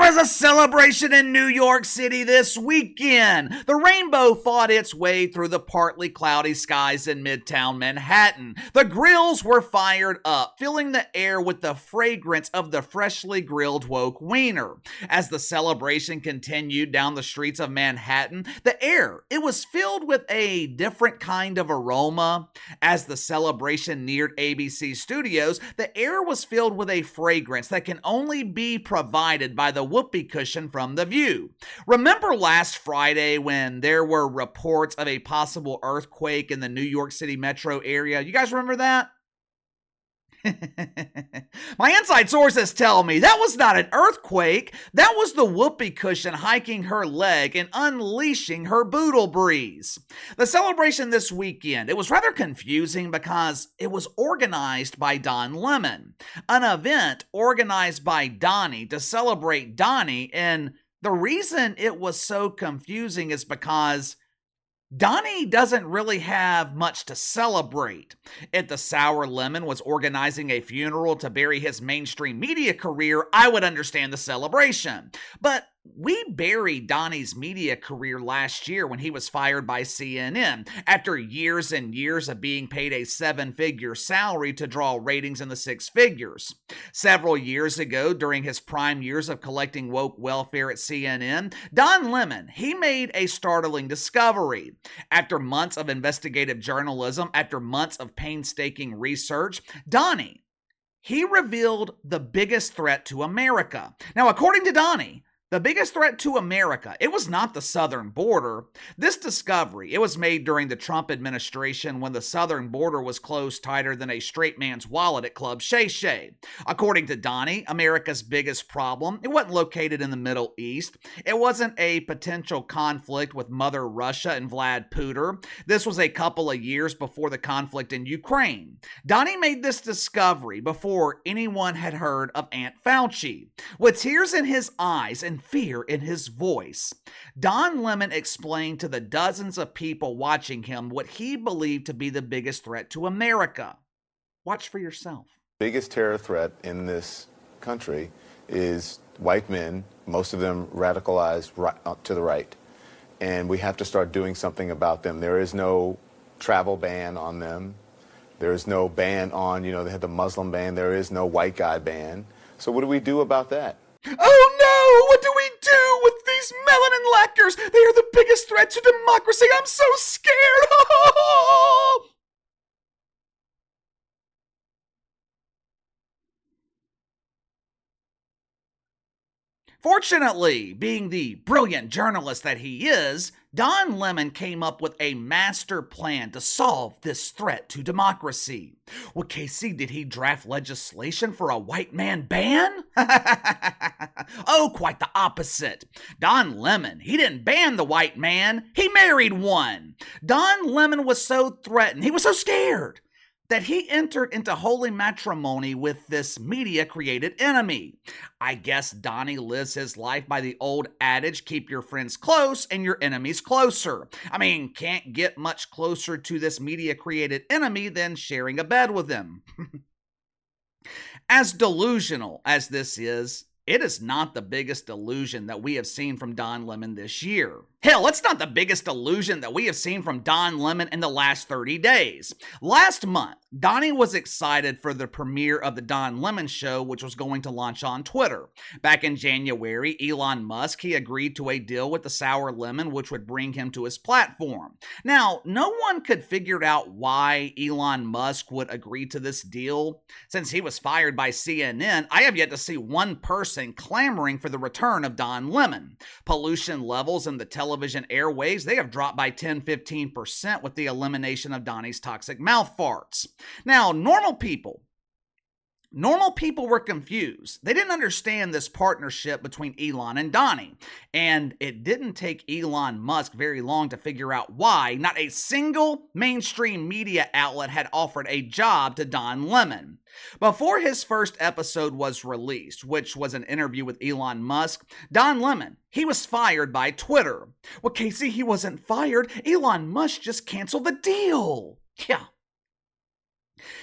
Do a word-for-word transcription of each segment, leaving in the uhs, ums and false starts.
was a celebration in New York City this weekend. The rainbow fought its way through the partly cloudy skies in Midtown Manhattan. The grills were fired up, filling the air with the fragrance of the freshly grilled woke wiener. As the celebration continued down the streets of Manhattan, the air, it was filled with a different kind of aroma. As the celebration neared A B C Studios, the air was filled with a fragrance that can only be provided by the whoopee cushion from The View. Remember last Friday when there were reports of a possible earthquake in the New York City metro area? You guys remember that? My inside sources tell me that was not an earthquake. That was the whoopee cushion hiking her leg and unleashing her boodle breeze. The celebration this weekend, it was rather confusing because it was organized by Don Lemon, an event organized by Donnie to celebrate Donnie. And the reason it was so confusing is because Donnie doesn't really have much to celebrate. If the Sour Lemon was organizing a funeral to bury his mainstream media career, I would understand the celebration. But we buried Donnie's media career last year when he was fired by C N N after years and years of being paid a seven-figure salary to draw ratings in the six figures. Several years ago, during his prime years of collecting woke welfare at C N N, Don Lemon, he made a startling discovery. After months of investigative journalism, after months of painstaking research, Donnie, he revealed the biggest threat to America. Now, according to Donnie, the biggest threat to America, it was not the southern border. This discovery, it was made during the Trump administration when the southern border was closed tighter than a straight man's wallet at Club Shay Shay. According to Donnie, America's biggest problem, it wasn't located in the Middle East. It wasn't a potential conflict with Mother Russia and Vlad Putin. This was a couple of years before the conflict in Ukraine. Donnie made this discovery before anyone had heard of Aunt Fauci. With tears in his eyes and fear in his voice, Don Lemon explained to the dozens of people watching him what he believed to be the biggest threat to America. Watch for yourself. Biggest terror threat in this country is white men, most of them radicalized right, uh, to the right. And we have to start doing something about them. There is no travel ban on them. There is no ban on, you know, they had the Muslim ban. There is no white guy ban. So what do we do about that? Oh no! What do we do with these melanin lacquers? They are the biggest threat to democracy. I'm so scared. Fortunately, being the brilliant journalist that he is, Don Lemon came up with a master plan to solve this threat to democracy. Well, Casey, did he draft legislation for a white man ban? Oh, quite the opposite. Don Lemon, he didn't ban the white man, he married one. Don Lemon was so threatened, he was so scared, that he entered into holy matrimony with this media-created enemy. I guess Donnie lives his life by the old adage, keep your friends close and your enemies closer. I mean, can't get much closer to this media-created enemy than sharing a bed with him. As delusional as this is, it is not the biggest delusion that we have seen from Don Lemon this year. Hell, it's not the biggest delusion that we have seen from Don Lemon in the last thirty days. Last month, Donnie was excited for the premiere of the Don Lemon Show, which was going to launch on Twitter. Back in January, Elon Musk, he agreed to a deal with the Sour Lemon, which would bring him to his platform. Now, no one could figure out why Elon Musk would agree to this deal. Since he was fired by C N N, I have yet to see one person clamoring for the return of Don Lemon. Pollution levels in the television airwaves, they have dropped by ten to fifteen percent with the elimination of Donnie's toxic mouth farts. Now, normal people, normal people were confused. They didn't understand this partnership between Elon and Donnie. And it didn't take Elon Musk very long to figure out why not a single mainstream media outlet had offered a job to Don Lemon. Before his first episode was released, which was an interview with Elon Musk, Don Lemon, he was fired by Twitter. Well, Casey, he wasn't fired. Elon Musk just canceled the deal. Yeah.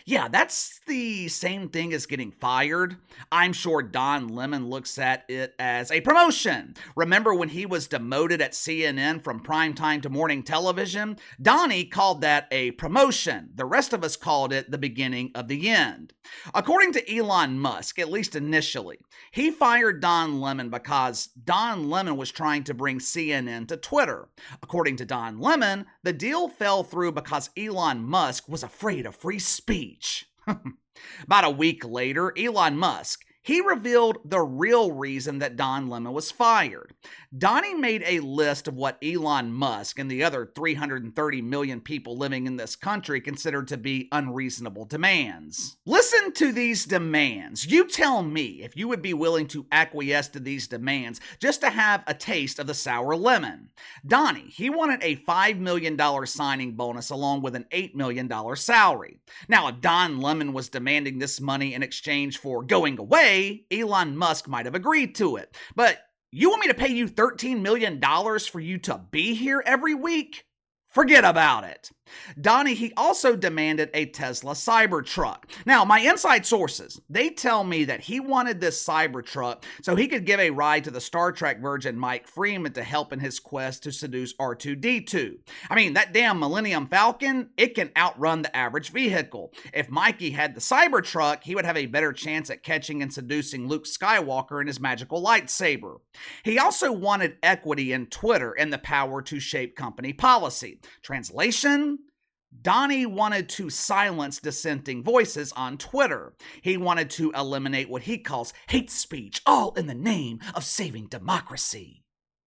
Yeah, that's the same thing as getting fired. I'm sure Don Lemon looks at it as a promotion. Remember when he was demoted at C N N from primetime to morning television? Donnie called that a promotion. The rest of us called it the beginning of the end. According to Elon Musk, at least initially, he fired Don Lemon because Don Lemon was trying to bring C N N to Twitter. According to Don Lemon, the deal fell through because Elon Musk was afraid of free speech. About a week later, Elon Musk, he revealed the real reason that Don Lemon was fired. Donnie made a list of what Elon Musk and the other three hundred thirty million people living in this country considered to be unreasonable demands. Listen to these demands. You tell me if you would be willing to acquiesce to these demands just to have a taste of the sour lemon. Donnie, he wanted a five million dollars signing bonus along with an eight million dollars salary. Now, if Don Lemon was demanding this money in exchange for going away, Elon Musk might have agreed to it. But you want me to pay you thirteen million dollars for you to be here every week? Forget about it. Donnie, he also demanded a Tesla Cybertruck. Now, my inside sources, they tell me that he wanted this Cybertruck so he could give a ride to the Star Trek virgin Mike Freeman to help in his quest to seduce R two D two. I mean, that damn Millennium Falcon, it can outrun the average vehicle. If Mikey had the Cybertruck, he would have a better chance at catching and seducing Luke Skywalker in his magical lightsaber. He also wanted equity in Twitter and the power to shape company policy. Translation? Donnie wanted to silence dissenting voices on Twitter. He wanted to eliminate what he calls hate speech, all in the name of saving democracy.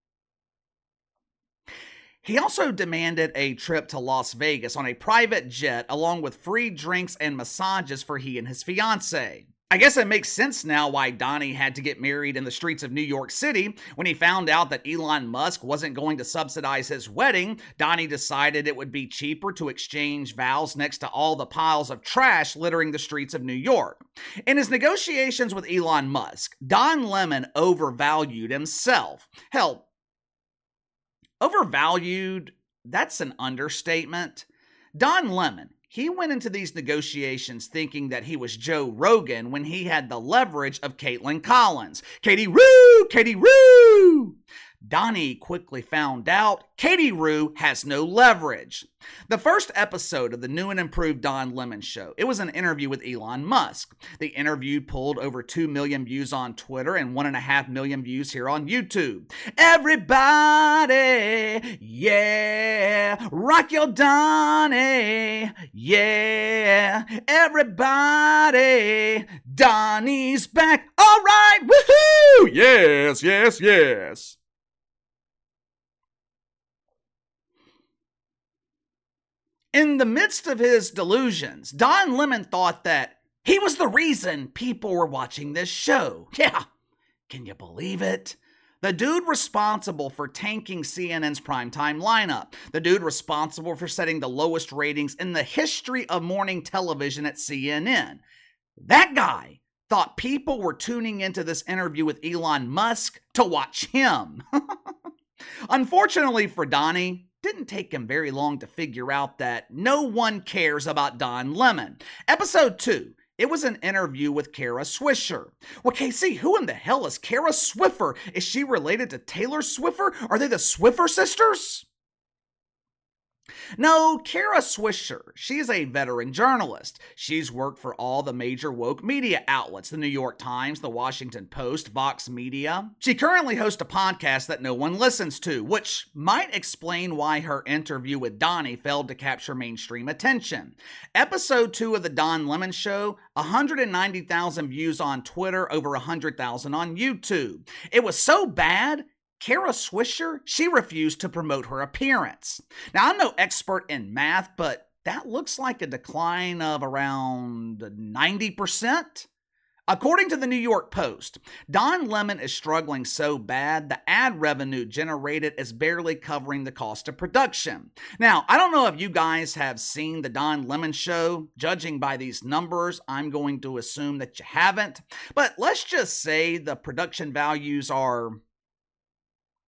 He also demanded a trip to Las Vegas on a private jet along with free drinks and massages for he and his fiancée. I guess it makes sense now why Donnie had to get married in the streets of New York City. When he found out that Elon Musk wasn't going to subsidize his wedding, Donnie decided it would be cheaper to exchange vows next to all the piles of trash littering the streets of New York. In his negotiations with Elon Musk, Don Lemon overvalued himself. Hell, overvalued, that's an understatement. Don Lemon, he went into these negotiations thinking that he was Joe Rogan when he had the leverage of Caitlin Collins. Katie Roo! Katie Roo! Donnie quickly found out Katie Roo has no leverage. The first episode of the new and improved Don Lemon Show, it was an interview with Elon Musk. The interview pulled over two million views on Twitter and one point five million views here on YouTube. Everybody, yeah, rock your Donnie, yeah, everybody, Donnie's back, all right, woohoo, yes, yes, yes. In the midst of his delusions, Don Lemon thought that he was the reason people were watching this show. Yeah, can you believe it? The dude responsible for tanking C N N's primetime lineup. The dude responsible for setting the lowest ratings in the history of morning television at C N N. That guy thought people were tuning into this interview with Elon Musk to watch him. Unfortunately for Donnie, didn't take him very long to figure out that no one cares about Don Lemon. Episode two, it was an interview with Kara Swisher. Well, K C, who in the hell is Kara Swiffer? Is she related to Taylor Swiffer? Are they the Swiffer sisters? No, Kara Swisher, she's a veteran journalist. She's worked for all the major woke media outlets, the New York Times, the Washington Post, Vox Media. She currently hosts a podcast that no one listens to, which might explain why her interview with Donnie failed to capture mainstream attention. Episode two of The Don Lemon Show, one hundred ninety thousand views on Twitter, over one hundred thousand on YouTube. It was so bad, Kara Swisher, she refused to promote her appearance. Now, I'm no expert in math, but that looks like a decline of around ninety percent. According to the New York Post, Don Lemon is struggling so bad, the ad revenue generated is barely covering the cost of production. Now, I don't know if you guys have seen the Don Lemon Show. Judging by these numbers, I'm going to assume that you haven't. But let's just say the production values are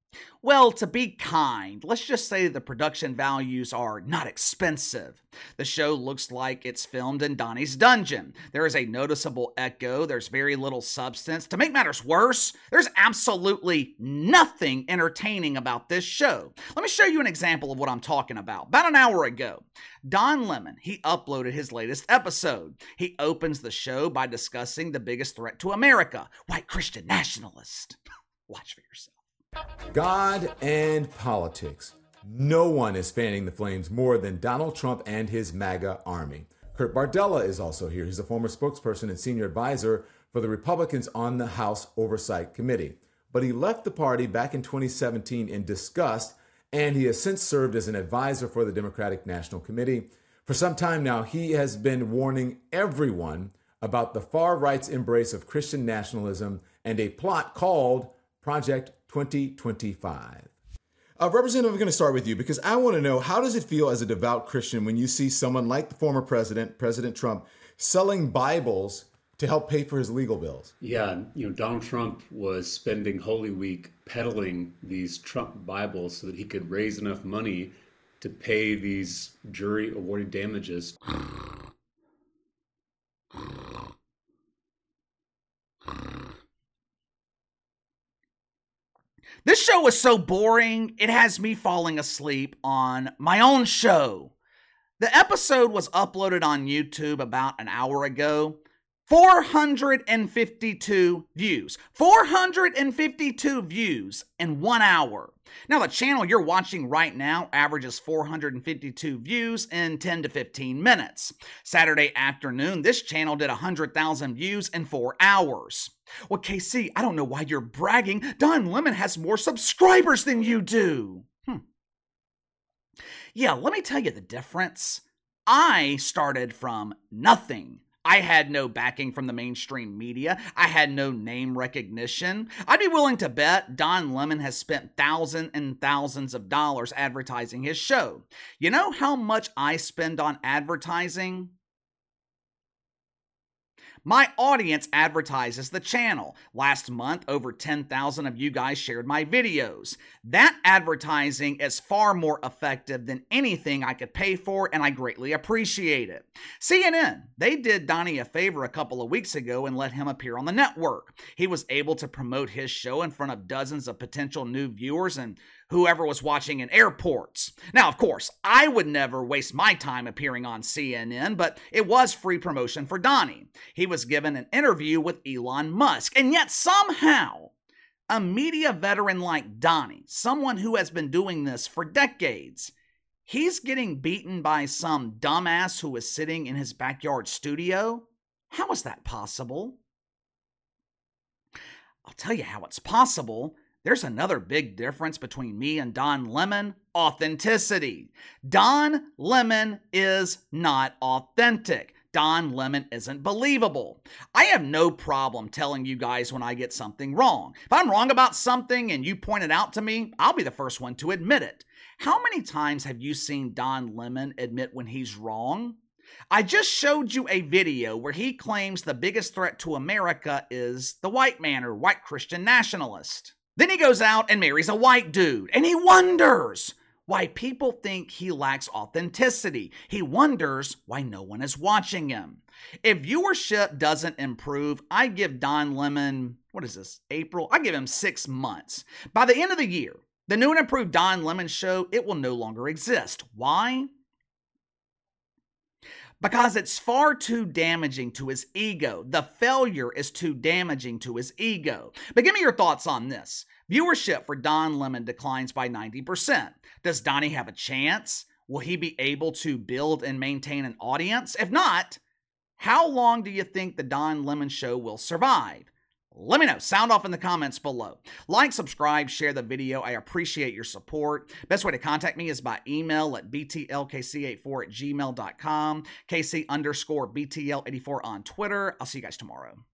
Well, to be kind, let's just say the production values are not expensive. The show looks like it's filmed in Donnie's dungeon. There is a noticeable echo, there's very little substance. To make matters worse, there's absolutely nothing entertaining about this show. Let me show you an example of what I'm talking about. About an hour ago, Don Lemon, he uploaded his latest episode. He opens the show by discussing the biggest threat to America, white Christian nationalists. Watch for yourself. God and politics. No one is fanning the flames more than Donald Trump and his MAGA army. Kurt Bardella is also here. He's a former spokesperson and senior advisor for the Republicans on the House Oversight Committee. But he left the party back in twenty seventeen in disgust, and he has since served as an advisor for the Democratic National Committee. For some time now, he has been warning everyone about the far right's embrace of Christian nationalism and a plot called Project twenty twenty-five. Uh, Representative, I'm going to start with you because I want to know, how does it feel as a devout Christian when you see someone like the former president, President Trump, selling Bibles to help pay for his legal bills? Yeah, you know, Donald Trump was spending Holy Week peddling these Trump Bibles so that he could raise enough money to pay these jury-awarded damages. This show is so boring, it has me falling asleep on my own show. The episode was uploaded on YouTube about an hour ago. four hundred fifty-two views. four hundred fifty-two views in one hour. Now, the channel you're watching right now averages four hundred fifty-two views in ten to fifteen minutes. Saturday afternoon, this channel did one hundred thousand views in four hours. Well, K C, I don't know why you're bragging. Don Lemon has more subscribers than you do. Hmm. Yeah, let me tell you the difference. I started from nothing. I had no backing from the mainstream media. I had no name recognition. I'd be willing to bet Don Lemon has spent thousands and thousands of dollars advertising his show. You know how much I spend on advertising? My audience advertises the channel. Last month, over ten thousand of you guys shared my videos. That advertising is far more effective than anything I could pay for, and I greatly appreciate it. C N N, they did Donnie a favor a couple of weeks ago and let him appear on the network. He was able to promote his show in front of dozens of potential new viewers and whoever was watching in airports. Now, of course, I would never waste my time appearing on C N N, but it was free promotion for Donnie. He was given an interview with Elon Musk, and yet somehow, a media veteran like Donnie, someone who has been doing this for decades, he's getting beaten by some dumbass who is sitting in his backyard studio? How is that possible? I'll tell you how it's possible. There's another big difference between me and Don Lemon: authenticity. Don Lemon is not authentic. Don Lemon isn't believable. I have no problem telling you guys when I get something wrong. If I'm wrong about something and you point it out to me, I'll be the first one to admit it. How many times have you seen Don Lemon admit when he's wrong? I just showed you a video where he claims the biggest threat to America is the white man or white Christian nationalist. Then he goes out and marries a white dude, and he wonders why people think he lacks authenticity. He wonders why no one is watching him. If viewership doesn't improve, I give Don Lemon, what is this, April? I give him six months. By the end of the year, the new and improved Don Lemon show, it will no longer exist. Why? Because it's far too damaging to his ego. The failure is too damaging to his ego. But give me your thoughts on this. Viewership for Don Lemon declines by ninety percent. Does Donnie have a chance? Will he be able to build and maintain an audience? If not, how long do you think the Don Lemon show will survive? Let me know. Sound off in the comments below. Like, subscribe, share the video. I appreciate your support. Best way to contact me is by email at b t l k c eighty-four at gmail dot com, kc underscore b t l eighty-four on Twitter. I'll see you guys tomorrow.